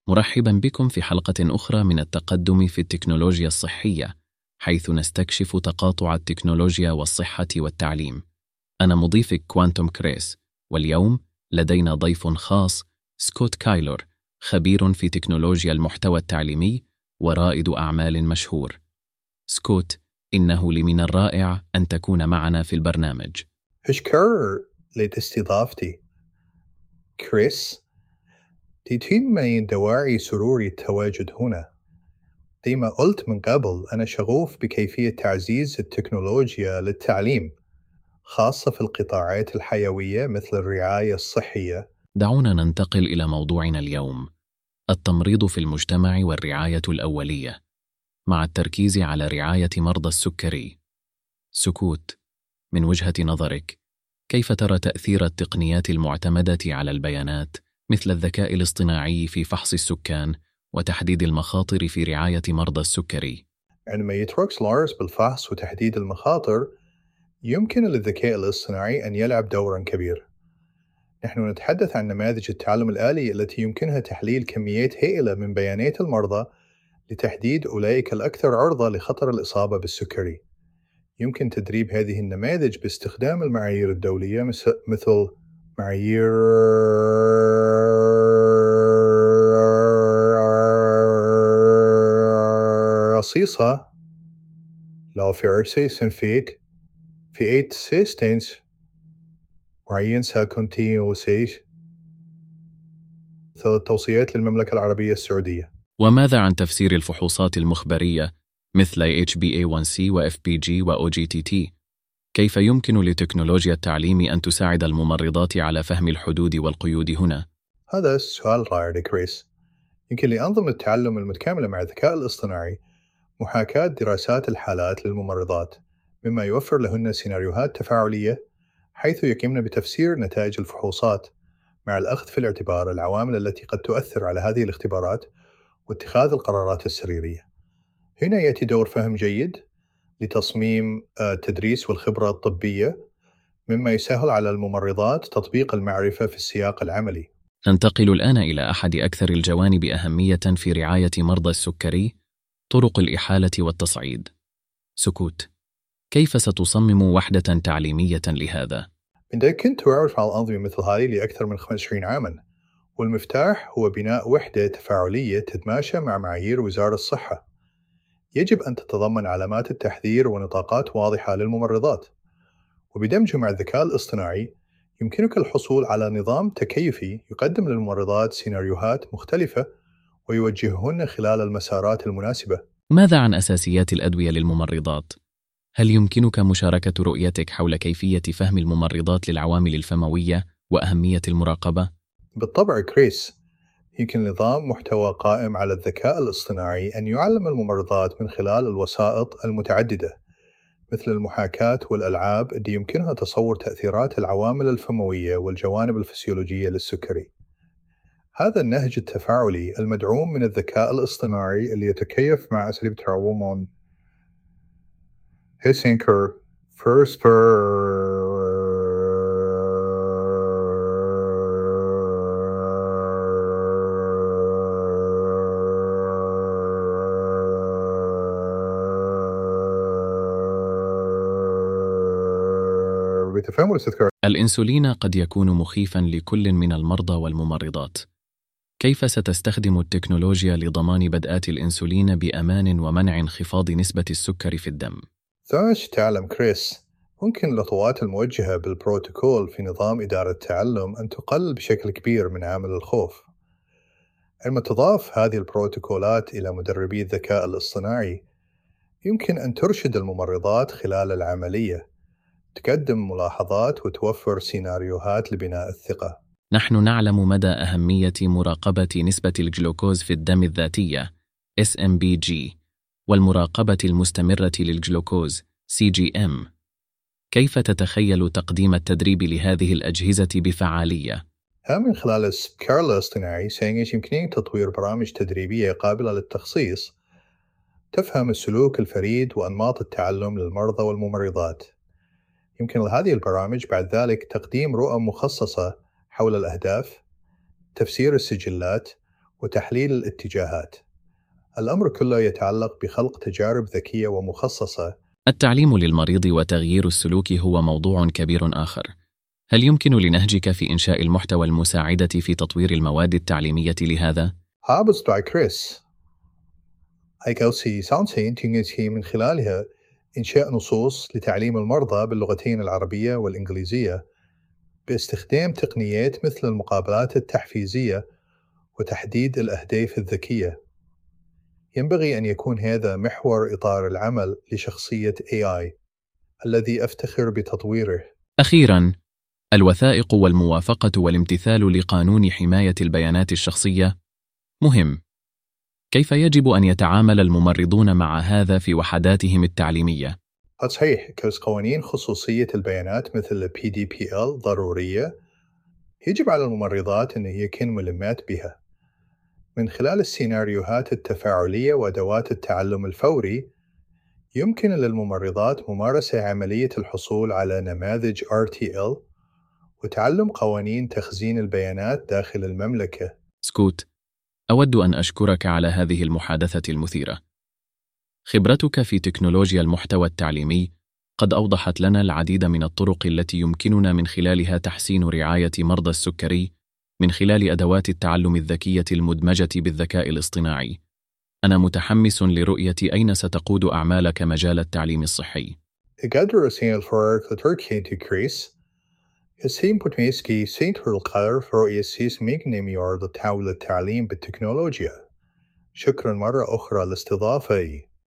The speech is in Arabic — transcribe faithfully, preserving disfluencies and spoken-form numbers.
مرحبا بكم في حلقة أخرى من التقدم في التكنولوجيا الصحية، حيث نستكشف تقاطع التكنولوجيا والصحة والتعليم. أنا مضيفك كوانتوم كريس، واليوم لدينا ضيف خاص، سكوت كايلور، خبير في تكنولوجيا المحتوى التعليمي ورائد أعمال مشهور. سكوت، إنه لمن الرائع أن تكون معنا في البرنامج. أشكر لاستضافتي كريس. تتم من دواعي سروري التواجد هنا. زي ما قلت من قبل، أنا شغوف بكيفية تعزيز التكنولوجيا للتعليم، خاصة في القطاعات الحيوية مثل الرعاية الصحية. دعونا ننتقل إلى موضوعنا اليوم، التمريض في المجتمع والرعاية الأولية، مع التركيز على رعاية مرضى السكري. سكوت، من وجهة نظرك، كيف ترى تأثير التقنيات المعتمدة على البيانات مثل الذكاء الاصطناعي في فحص السكان وتحديد المخاطر في رعاية مرضى السكري؟ عندما يترك لارس بالفحص وتحديد المخاطر، يمكن للذكاء الاصطناعي أن يلعب دورا كبير. نحن نتحدث عن نماذج التعلم الآلي التي يمكنها تحليل كميات هائلة من بيانات المرضى لتحديد أولئك الأكثر عرضة لخطر الإصابة بالسكري. يمكن تدريب هذه النماذج باستخدام المعايير الدولية مثل معايير رصيصة لا في سنفيك في ايت سيستنس معين ساكونتي وسيش توصيات للمملكة العربية السعودية. وماذا عن تفسير الفحوصات المخبرية مثل إتش بي إيه وان سي و إف بي جي و أو جي تي تي؟ كيف يمكن لتكنولوجيا التعليم أن تساعد الممرضات على فهم الحدود والقيود هنا؟ هذا السؤال رائع كريس. يمكن لأنظمة التعلم المتكاملة مع الذكاء الاصطناعي محاكاة دراسات الحالات للممرضات، مما يوفر لهن سيناريوهات تفاعلية حيث يقمن بتفسير نتائج الفحوصات مع الأخذ في الاعتبار العوامل التي قد تؤثر على هذه الاختبارات واتخاذ القرارات السريرية. هنا يأتي دور فهم جيد لتصميم التدريس والخبرة الطبية، مما يسهل على الممرضات تطبيق المعرفة في السياق العملي. ننتقل الآن إلى أحد أكثر الجوانب أهمية في رعاية مرضى السكري، طرق الإحالة والتصعيد. سكوت، كيف ستصمم وحدة تعليمية لهذا؟ إذا كنت أعرف على الأنظمة مثل هذه لأكثر من خمسة وعشرين عاماً، والمفتاح هو بناء وحدة تفاعلية تتماشى مع معايير وزارة الصحة. يجب أن تتضمن علامات التحذير ونطاقات واضحة للممرضات، وبدمجه مع الذكاء الاصطناعي يمكنك الحصول على نظام تكيفي يقدم للممرضات سيناريوهات مختلفة ويوجههن خلال المسارات المناسبة. ماذا عن أساسيات الأدوية للممرضات؟ هل يمكنك مشاركة رؤيتك حول كيفية فهم الممرضات للعوامل الفموية وأهمية المراقبة؟ بالطبع كريس، يمكن نظام محتوى قائم على الذكاء الاصطناعي أن يعلم الممرضات من خلال الوسائط المتعددة مثل المحاكاة والألعاب اللي يمكنها تصور تأثيرات العوامل الفموية والجوانب الفسيولوجية للسكري. هذا النهج التفاعلي المدعوم من الذكاء الاصطناعي اللي يتكيف مع أساليب تعلم هيسينكر فيرسبر بتفهم الاستذكار. الإنسولين قد يكون مخيفاً لكل من المرضى والممرضات. كيف ستستخدم التكنولوجيا لضمان بدءات الإنسولين بأمان ومنع انخفاض نسبة السكر في الدم؟ زاش تعلم كريس، ممكن الخطوات الموجهة بالبروتوكول في نظام إدارة التعلم أن تقلل بشكل كبير من عامل الخوف. عندما تضاف هذه البروتوكولات إلى مدربي الذكاء الاصطناعي، يمكن أن ترشد الممرضات خلال العملية، تقدم ملاحظات وتوفر سيناريوهات لبناء الثقة. نحن نعلم مدى أهمية مراقبة نسبة الجلوكوز في الدم الذاتية إس إم بي جي والمراقبة المستمرة للجلوكوز سي جي إم. كيف تتخيل تقديم التدريب لهذه الأجهزة بفعالية؟ من خلال الذكاء الاصطناعي سيمكنني تطوير برامج تدريبية قابلة للتخصيص تفهم السلوك الفريد وأنماط التعلم للمرضى والممرضات. يمكن لهذه البرامج بعد ذلك تقديم رؤى مخصصة حول الأهداف، تفسير السجلات، وتحليل الاتجاهات. الأمر كله يتعلق بخلق تجارب ذكية ومخصصة. التعليم للمريض وتغيير السلوك هو موضوع كبير آخر. هل يمكن لنهجك في إنشاء المحتوى المساعدة في تطوير المواد التعليمية لهذا؟ ها بالطبع كريس. هاي كوسي ساونسين تنجي من خلالها إنشاء نصوص لتعليم المرضى باللغتين العربية والإنجليزية باستخدام تقنيات مثل المقابلات التحفيزية وتحديد الأهداف الذكية. ينبغي أن يكون هذا محور إطار العمل لشخصية إيه آي الذي أفتخر بتطويره. أخيراً، الوثائق والموافقة والامتثال لقانون حماية البيانات الشخصية مهم. كيف يجب أن يتعامل الممرضون مع هذا في وحداتهم التعليمية؟ صحيح، كوز قوانين خصوصية البيانات مثل ال بي دي بي إل ضرورية. يجب على الممرضات أن يكون ملمات بها. من خلال السيناريوهات التفاعلية وأدوات التعلم الفوري، يمكن للممرضات ممارسة عملية الحصول على نماذج آر تي إل وتعلم قوانين تخزين البيانات داخل المملكة. سكوت، أود أن أشكرك على هذه المحادثة المثيرة. خبرتك في تكنولوجيا المحتوى التعليمي قد أوضحت لنا العديد من الطرق التي يمكننا من خلالها تحسين رعاية مرضى السكري من خلال أدوات التعلم الذكية المدمجة بالذكاء الاصطناعي. أنا متحمس لرؤية أين ستقود أعمالك مجال التعليم الصحي. قدر رسائل فرق لتركيا تكريس السيم بوتميسكي سينتر القرار في رؤية سيس ميغني ميار لتحول التعليم بالتكنولوجيا. شكرا مرة أخرى لاستضافي.